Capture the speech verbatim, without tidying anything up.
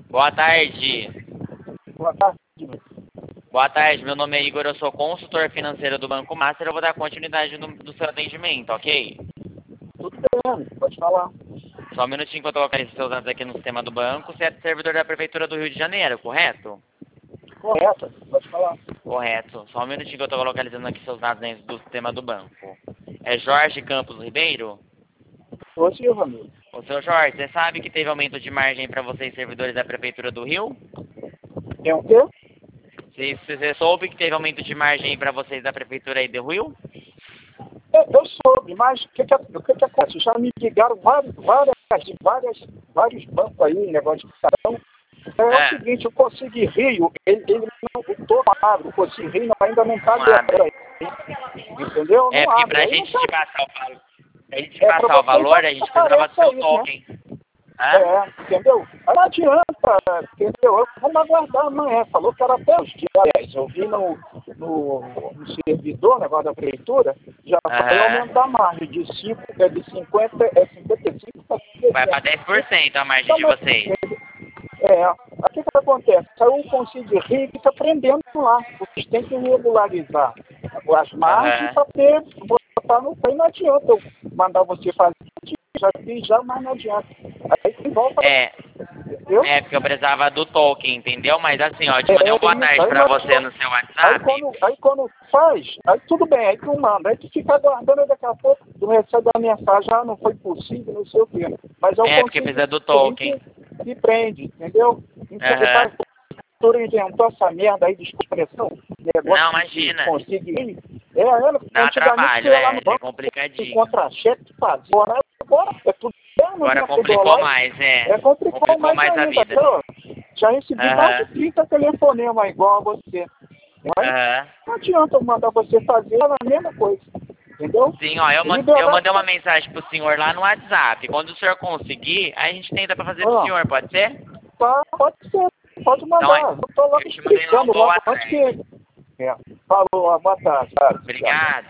Boa tarde. Boa tarde. Boa tarde, meu nome é Igor, eu sou consultor financeiro do Banco Master, eu vou dar continuidade no, do seu atendimento, ok? Tudo bem, pode falar. Só um minutinho que eu tô localizando seus dados aqui no sistema do banco. Você é servidor da Prefeitura do Rio de Janeiro, correto? Correto, pode falar. Correto. Só um minutinho que eu tô localizando aqui seus dados dentro do sistema do banco. É Jorge Campos Ribeiro? Ô, Silva, amigo. Ô, seu Jorge, você sabe que teve aumento de margem para vocês, servidores da Prefeitura do Rio? Tem o quê? Você, você soube que teve aumento de margem para vocês da Prefeitura aí do Rio? Eu, eu soube, mas o que que, o que que acontece? Já me ligaram várias, várias, várias, vários bancos aí, negócio de cartão. É, é o seguinte, o Consigue Rio, ele, ele não estou abre, o Consigue Rio ainda não está aberto aí. Entendeu? É, não porque abre. pra Aí gente não te tá... passar o valor, pra gente é, passar o valor, a gente precisava do seu aí, token. né? Hã? É, entendeu? Aí não adianta, entendeu? Vamos aguardar amanhã. Falou que era até os dias dez. Eu vi no, no, no servidor, negócio da prefeitura, já vai Aham. aumentar a margem de cinco, é de cinquenta, é cinquenta e cinco para Vai pra dez por cento a margem de vocês. É, aí o que, que acontece? Aí o Conselho Rio fica prendendo lá. Vocês têm que regularizar as margens Aham. para ter, botar no aí não adianta eu mandar você fazer, já fiz já, mas não adianta. Aí você volta, É, entendeu? é, porque eu precisava do token, entendeu? Mas assim, ó, eu te mandei É, um boa isso, tarde aí pra nós- você no seu Aí WhatsApp. quando, aí quando faz, aí tudo bem, aí tu manda, aí tu fica aguardando, aí daqui a pouco tu recebe a mensagem, ah, não foi possível, não sei o quê. Mas eu É, porque consigo precisa do token. que, que prende, entendeu? Então, Aham. a prefeitura inventou essa merda aí de expressão, negócio Não, de imagina. conseguir. É, ela, Dá antigamente trabalho, você ia lá é, no é banco, complicadinho. contra-cheque, fazia, agora agora é tudo interno, Agora complicou metodológico. mais, é. É complicou, Complicou mais, mais a ainda, vida. viu? Já recebi mais de Aham. trinta telefonemas igual a você. Mas Aham. não adianta eu mandar você fazer a mesma coisa, entendeu? Sim, ó, eu, man- eu Liberar- mandei uma mensagem pro senhor lá no WhatsApp. Quando o senhor conseguir, aí a gente tenta pra fazer pro Ah. senhor, pode ser? Tá, pode ser, pode Então, mandar. é- Eu tô lá eu te mandei lá um explicando boa logo antes tarde. que... É. Falou, boa tarde. Tá? Obrigado.